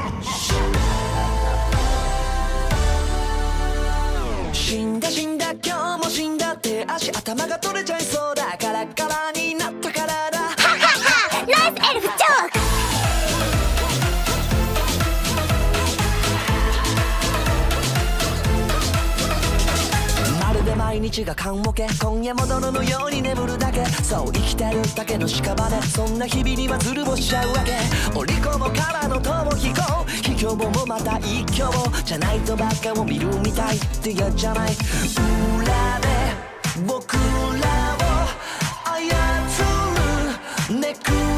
死んだ死んだ今日も死んだって足頭が取れちゃいそうだカラッカラになったからだはははナイスエルフジョーク。 まるで毎日が棺桶今夜も泥のように眠るだけそう生きてるだけの屍そんな日々にはずるぼしちゃうわけ折り込もからの逃避行卑怯もまた一挙じゃないとバカを見るみたいって嫌じゃない裏で僕らを操るネク